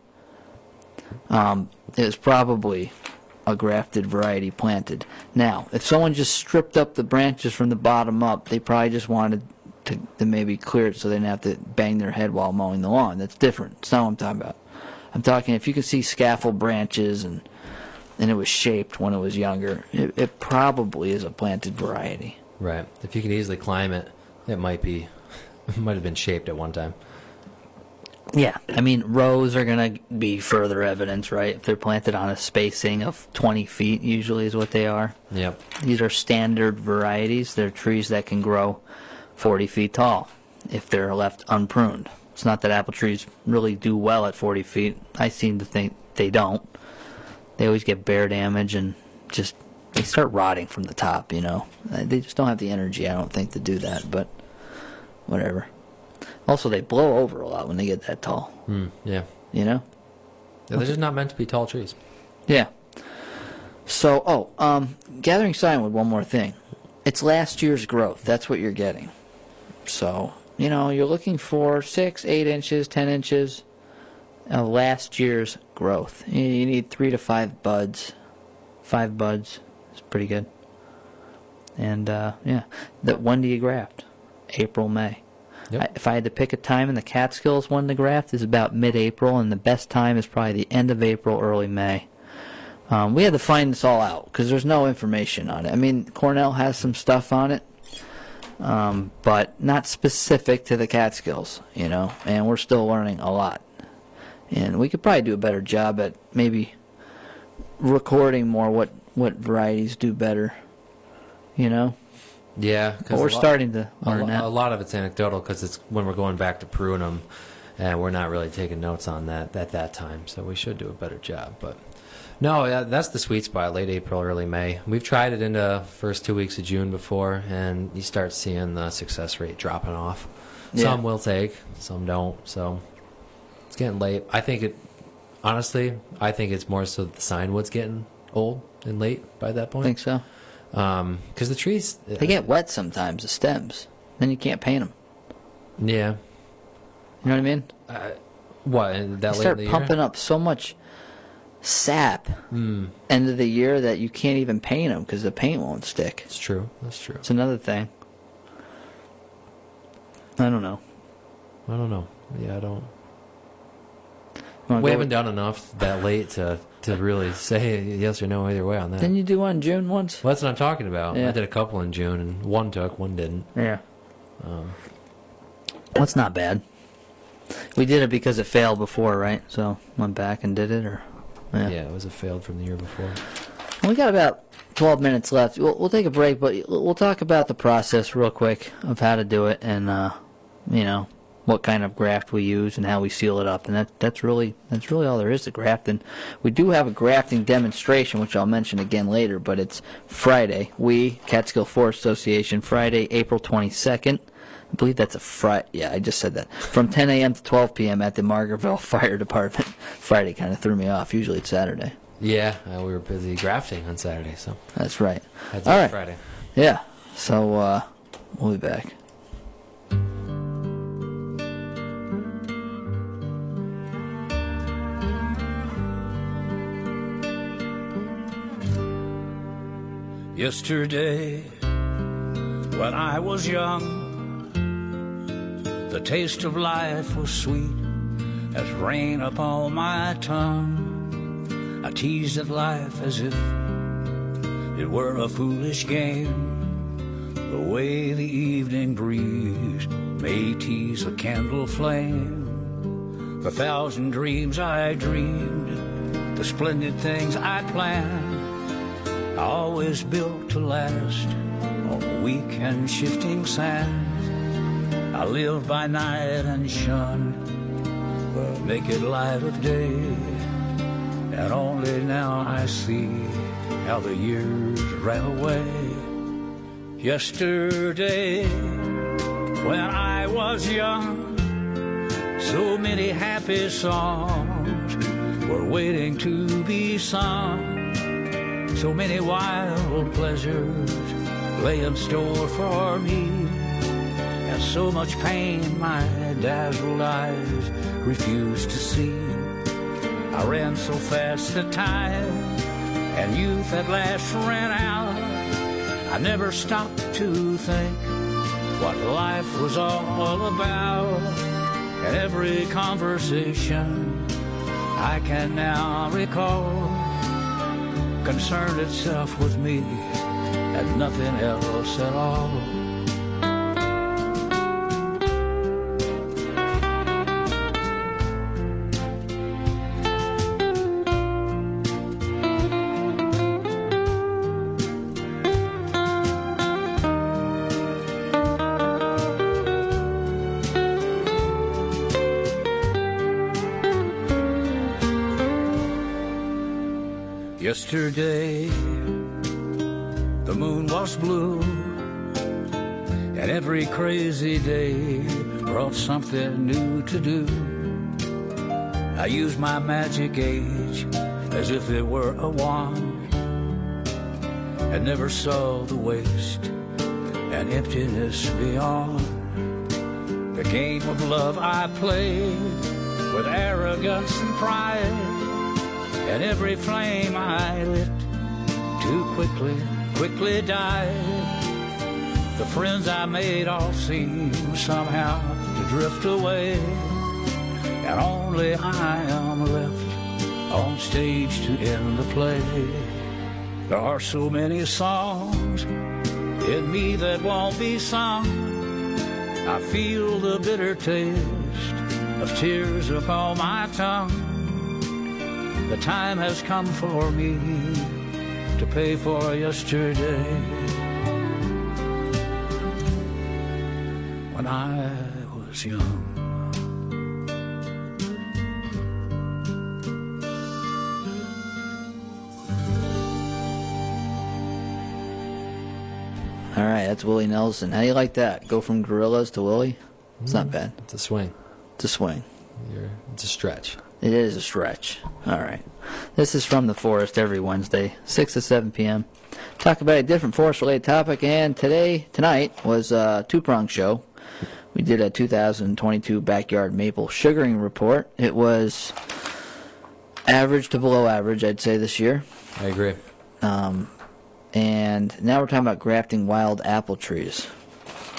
it was probably a grafted variety planted. Now, if someone just stripped up the branches from the bottom up, they probably just wanted to maybe clear it so they didn't have to bang their head while mowing the lawn. That's different. That's not what I'm talking about. I'm talking if you can see scaffold branches and it was shaped when it was younger, it probably is a planted variety. Right. If you could easily climb it, it might have been shaped at one time. Yeah. I mean, rows are going to be further evidence, right? If they're planted on a spacing of 20 feet, usually is what they are. Yep. These are standard varieties. They're trees that can grow 40 feet tall if they're left unpruned. It's not that apple trees really do well at 40 feet. I seem to think they don't. They always get bear damage and they start rotting from the top, They just don't have the energy, I don't think, to do that, but whatever. Also, they blow over a lot when they get that tall. Yeah. Yeah, they're just not meant to be tall trees. Yeah. So, gathering signwood, one more thing. It's last year's growth. That's what you're getting. So, you're looking for 6, 8 inches, 10 inches of last year's growth. You need 3 to 5 buds. 5 buds is pretty good. And, when do you graft? April, May. Yep. If I had to pick a time in the Catskills when to graft, is about mid-April, and the best time is probably the end of April, early May. We had to find this all out because there's no information on it. I mean, Cornell has some stuff on it, but not specific to the Catskills, and we're still learning a lot. And we could probably do a better job at maybe recording more what varieties do better, Yeah, but we're starting to learn that. A lot of it's anecdotal because it's when we're going back to prune them, and we're not really taking notes on that at that time. So we should do a better job. But no, that's the sweet spot, late April, early May. We've tried it in the first 2 weeks of June before, and you start seeing the success rate dropping off. Yeah. Some will take, some don't. So it's getting late. I think it's more so that the signwood's getting old and late by that point. I think so. Because the trees... They get wet sometimes, the stems. Then you can't paint them. Yeah. You know what I mean? What, that They late in start the pumping year? up so much sap end of the year that you can't even paint them because the paint won't stick. It's true. That's true. It's another thing. I don't know. Yeah, I don't. We haven't done enough that late to really say yes or no either way on that. Didn't you do one in June once? Well, that's what I'm talking about. Yeah. I did a couple in June, and one took, one didn't. Yeah. That's not bad. We did it because it failed before, right? So went back and did it, or Yeah, it was a failed from the year before. We got about 12 minutes left. We'll take a break, but we'll talk about the process real quick of how to do it, and what kind of graft we use and how we seal it up, and that's really all there is to graft. And we do have a grafting demonstration, which I'll mention again later, but it's Friday. Catskill Forest Association, Friday, April 22nd. I believe that's a Friday. Yeah, I just said that. From 10 a.m. to 12 p.m. at the Margaretville Fire Department. Friday kind of threw me off. Usually it's Saturday. Yeah, we were busy grafting on Saturday, so. That's right. That's all right. Friday. Yeah, so we'll be back. Yesterday, when I was young, the taste of life was sweet as rain upon my tongue. I teased at life as if it were a foolish game, the way the evening breeze may tease a candle flame. The thousand dreams I dreamed, the splendid things I planned, I always built to last on weak and shifting sands. I lived by night and shunned the naked light of day, and only now I see how the years ran away. Yesterday, when I was young, so many happy songs were waiting to be sung. So many wild pleasures lay in store for me, and so much pain my dazzled eyes refused to see. I ran so fast that time and youth at last ran out. I never stopped to think what life was all about, and every conversation I can now recall concerned itself with me and nothing else at all. Yesterday, the moon was blue, and every crazy day brought something new to do. I used my magic age as if it were a wand, and never saw the waste and emptiness beyond. The game of love I played with arrogance and pride, and every flame I lit too quickly died. The friends I made all seemed somehow to drift away, and only I am left on stage to end the play. There are so many songs in me that won't be sung. I feel the bitter taste of tears upon my tongue. The time has come for me to pay for yesterday, when I was young. All right, that's Willie Nelson. How do you like that? Go from Gorillaz to Willie? It's not bad. It's a swing. It's a swing. It's a stretch. It is a stretch. All right. This is From the Forest every Wednesday, 6 to 7 p.m. Talk about a different forest-related topic, and tonight was a two-pronged show. We did a 2022 backyard maple sugaring report. It was average to below average, I'd say, this year. I agree. And now we're talking about grafting wild apple trees.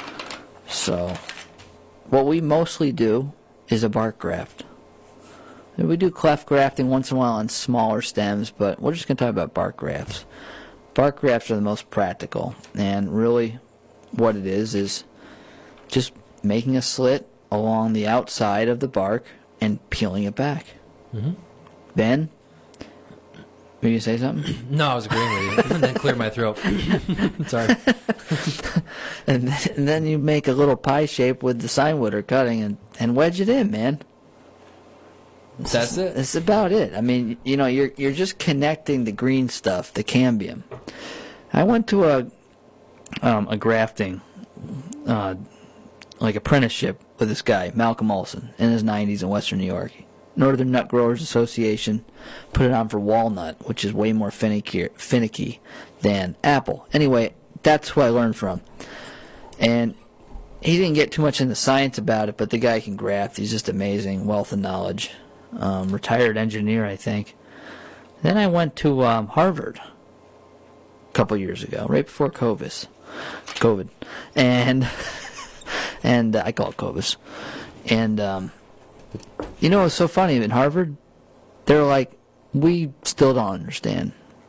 So, what we mostly do is a bark graft. We do cleft grafting once in a while on smaller stems, but we're just going to talk about bark grafts. Bark grafts are the most practical, and really what it is just making a slit along the outside of the bark and peeling it back. Mm-hmm. Then, were you going to say something? No, I was agreeing with you. And then clear my throat. Sorry. and then you make a little pie shape with the signwood or cutting and wedge it in, man. That's it. That's about it. I mean, you're just connecting the green stuff, the cambium. I went to a grafting, like apprenticeship with this guy, Malcolm Olson, in his 90s in Western New York. Northern Nut Growers Association put it on for walnut, which is way more finicky than apple. Anyway, that's who I learned from. And he didn't get too much into science about it, but the guy can graft. He's just amazing, wealth of knowledge. Retired engineer, I think. Then I went to Harvard a couple years ago, right before COVID, and I call it COVID. And it's so funny in Harvard, they're like, we still don't understand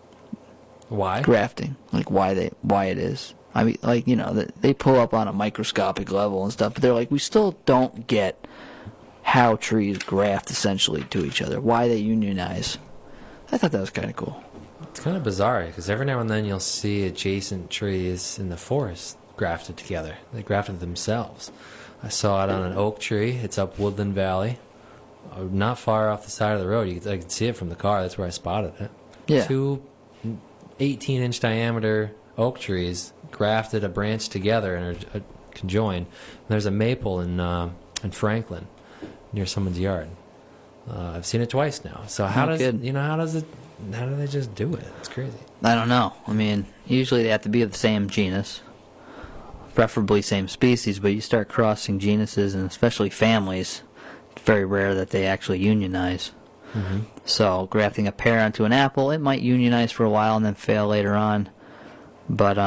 why grafting, like why it is. I mean, like they pull up on a microscopic level and stuff, but they're like, we still don't get how trees graft essentially to each other, why they unionize. I thought that was kind of cool. It's kind of bizarre because every now and then you'll see adjacent trees in the forest grafted together. They grafted themselves. I saw it on an oak tree. It's up Woodland Valley, not far off the side of the road. I could see it from the car. That's where I spotted it. Yeah. 2 18-inch diameter oak trees grafted a branch together and are conjoined. And there's a maple in Franklin, near someone's yard. I've seen it twice now. So how do they just do it? It's crazy. I don't know. I mean, usually they have to be of the same genus, preferably same species, but you start crossing genuses and especially families, it's very rare that they actually unionize. Mm-hmm. So grafting a pear onto an apple, it might unionize for a while and then fail later on. But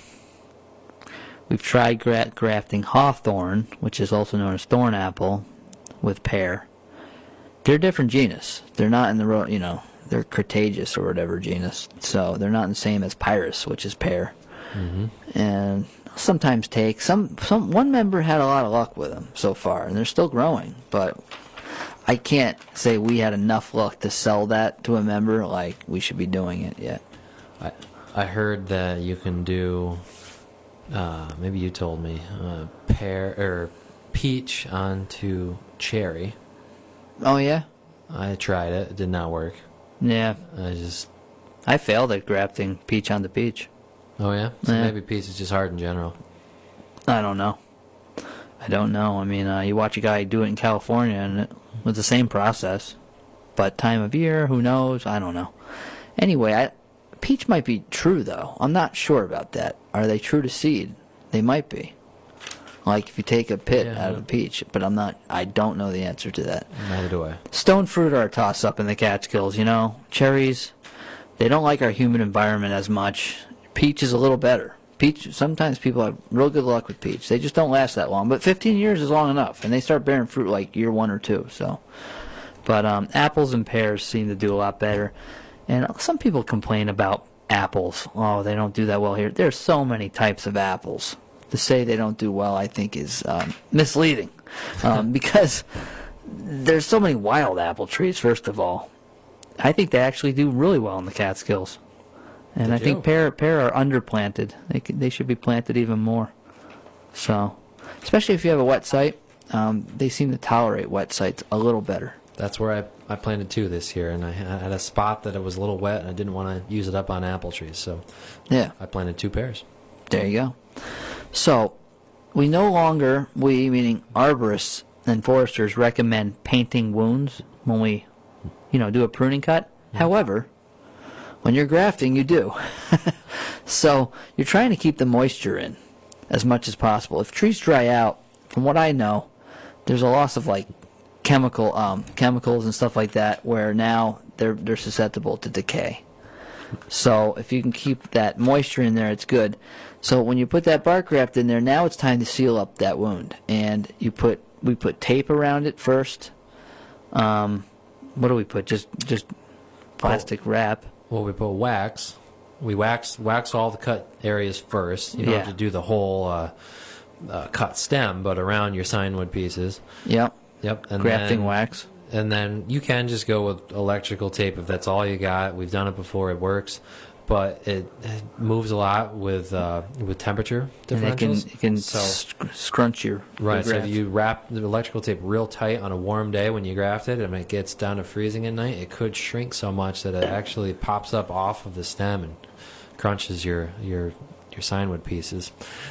we've tried grafting hawthorn, which is also known as thorn apple, with pear. They're different genus. They're not in the they're Crataegus or whatever genus. So they're not the same as Pyrus, which is pear. Mm-hmm. And sometimes take one member had a lot of luck with them so far, and they're still growing. But I can't say we had enough luck to sell that to a member like we should be doing it yet. I heard that you can do. Maybe you told me pear or peach onto cherry. Oh yeah. I tried it. It did not work. Yeah. I failed at grafting peach onto peach. Oh yeah. So yeah. Maybe peach is just hard in general. I don't know. I mean, you watch a guy do it in California, and it was the same process. But time of year, who knows? I don't know. Anyway, peach might be true, though. I'm not sure about that. Are they true to seed? They might be. Like if you take a pit out of a peach, but I don't know the answer to that. Neither do I. Stone fruit are a toss-up in the Catskills, Cherries, they don't like our humid environment as much. Peach is a little better. Peach, sometimes people have real good luck with peach. They just don't last that long. But 15 years is long enough, and they start bearing fruit like year 1 or 2. So, but apples and pears seem to do a lot better. And some people complain about apples. Oh, they don't do that well here. There's so many types of apples. To say they don't do well, I think, is misleading. Because there's so many wild apple trees, first of all. I think they actually do really well in the Catskills. And I think pear are underplanted. They should be planted even more. So, especially if you have a wet site, they seem to tolerate wet sites a little better. That's where I planted 2 this year, and I had a spot that it was a little wet, and I didn't want to use it up on apple trees, so yeah, I planted 2 pears. There you go. So, we no longer, meaning arborists and foresters, recommend painting wounds when we, do a pruning cut. Mm-hmm. However, when you're grafting, you do. So, you're trying to keep the moisture in as much as possible. If trees dry out, from what I know, there's a loss of chemicals and stuff like that, where now they're susceptible to decay. So if you can keep that moisture in there, it's good. So when you put that bark graft in there, now it's time to seal up that wound, and we put tape around it first, What do we put? Just plastic wrap. Well, we put wax. We wax all the cut areas first. You don't have to do the whole cut stem, but around your signwood pieces. Yep. And grafting wax. And then you can just go with electrical tape if that's all you got. We've done it before; it works, but it moves a lot with temperature differentials. And it can scrunch your right. So graft. if you wrap the electrical tape real tight on a warm day when you graft it, and it gets down to freezing at night, it could shrink so much that it actually pops up off of the stem and crunches your signwood pieces.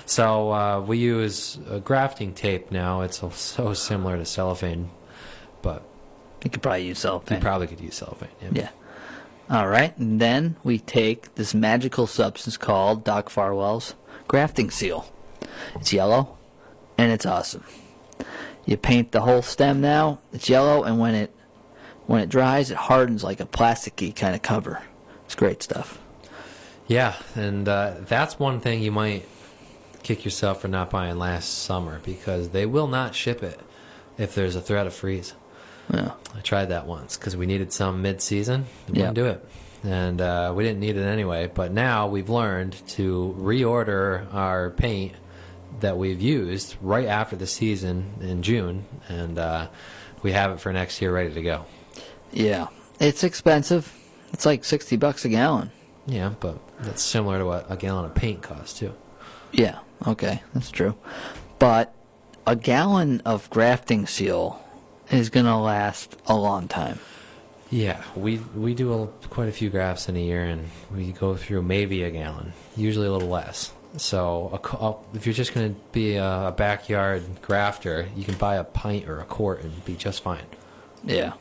So we use grafting tape now. It's so similar to cellophane, but you could probably use cellophane. You probably could use cellophane. Yeah. All right, and then we take this magical substance called Doc Farwell's grafting seal. It's yellow, and it's awesome. You paint the whole stem now. It's yellow, and when it dries, it hardens like a plasticky kind of cover. It's great stuff. Yeah, and that's one thing you might kick yourself for not buying last summer, because they will not ship it if there's a threat of freeze. Yeah. I tried that once because we needed some mid-season. They wouldn't do it. And we didn't need it anyway. But now we've learned to reorder our paint that we've used right after the season in June. And we have it for next year ready to go. Yeah. It's expensive. It's like $60 a gallon. Yeah, but that's similar to what a gallon of paint costs, too. Yeah, okay. That's true. But a gallon of grafting seal is going to last a long time. Yeah, we do quite a few grafts in a year, and we go through maybe a gallon, usually a little less. So if you're just going to be a backyard grafter, you can buy a pint or a quart and be just fine. Yeah.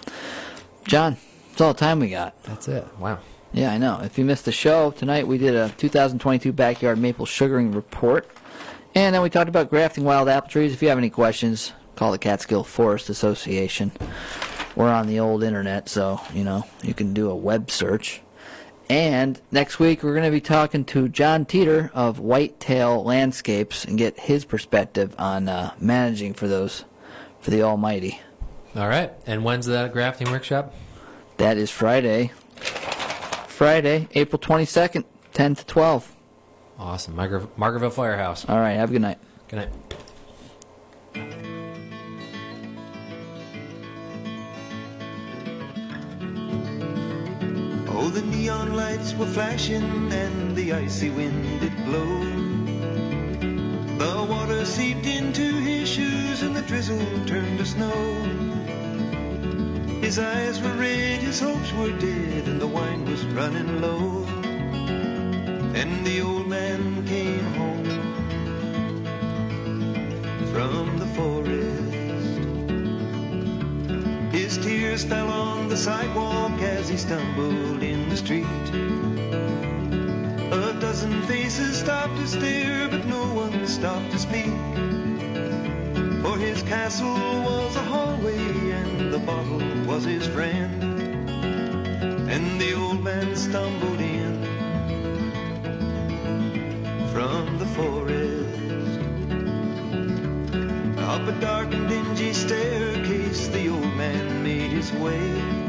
John, that's all the time we got. That's it. Wow. Yeah, I know. If you missed the show, tonight we did a 2022 Backyard Maple Sugaring Report. And then we talked about grafting wild apple trees. If you have any questions, call the Catskill Forest Association. We're on the old internet, so, you can do a web search. And next week we're going to be talking to John Teeter of Whitetail Landscapes and get his perspective on managing for the Almighty. All right. And when's that grafting workshop? That is Friday, April 22nd, 10 to 12. Awesome. Margaretville Firehouse. All right. Have a good night. Good night. Oh, the neon lights were flashing and the icy wind did blow. The water seeped into his shoes and the drizzle turned to snow. His eyes were red, his hopes were dead, and the wine was running low. And the old man came home from the forest. His tears fell on the sidewalk as he stumbled in the street. A dozen faces stopped to stare, but no one stopped to speak. For his castle was a hallway and the bottle was his friend. And the old man stumbled in from the forest. Up a dark and dingy staircase the old man made his way.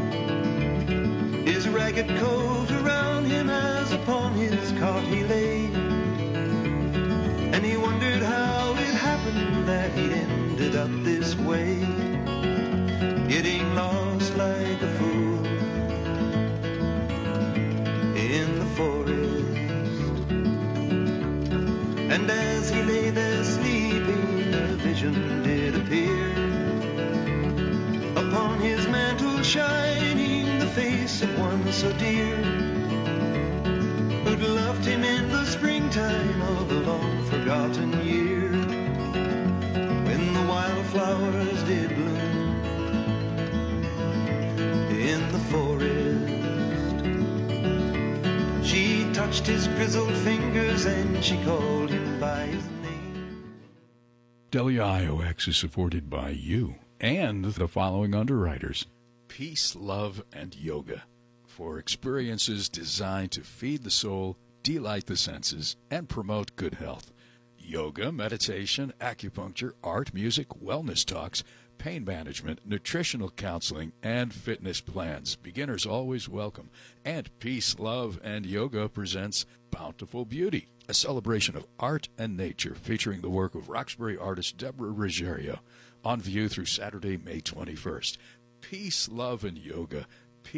His ragged coat around him as upon his cot he lay. And he wondered how it happened that he'd ended up this way, getting lost like a fool in the forest. And as he lay there sleeping, a vision did appear. Upon his mantle shining the face of one so dear, who'd loved him in the springtime of a long forgotten year, when the wildflowers did bloom in the forest. She touched his grizzled fingers and she called him by his name. WIOX is supported by you and the following underwriters: Peace, Love, and Yoga, for experiences designed to feed the soul, delight the senses, and promote good health. Yoga, meditation, acupuncture, art, music, wellness talks, pain management, nutritional counseling, and fitness plans. Beginners always welcome. And Peace, Love, and Yoga presents Bountiful Beauty, a celebration of art and nature featuring the work of Roxbury artist Deborah Ruggiero, on view through Saturday, May 21st. Peace, Love, and Yoga,